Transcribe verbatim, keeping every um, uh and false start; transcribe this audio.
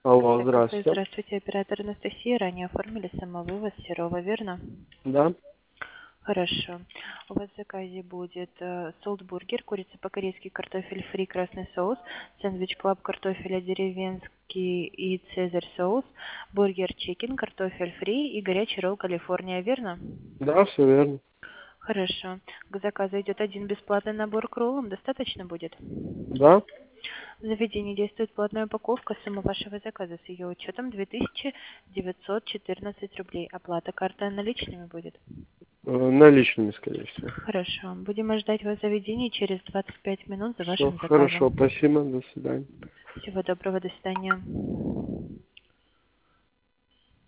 Алло, Кафе «Кафе». здравствуйте. Здравствуйте, оператор Анастасия. Ранее оформили самовывоз Серова, верно? Да? Хорошо. У вас в заказе будет э, солтбургер, курица по-корейски, картофель фри, красный соус, сэндвич клаб, картофеля деревенский и цезарь соус, бургер чикен, картофель фри и горячий ролл Калифорния, верно? Да, все верно. Хорошо. К заказу идет один бесплатный набор к роллам. Достаточно будет? Да? В заведении действует платная упаковка. Сумма вашего заказа с ее учетом две тысячи девятьсот четырнадцать рублей. Оплата картой наличными будет? Э, Наличными, скорее всего. Хорошо. Будем ждать вас в заведении через двадцать пять минут за Все вашим хорошо, заказом. спасибо, до свидания. Всего доброго, до свидания.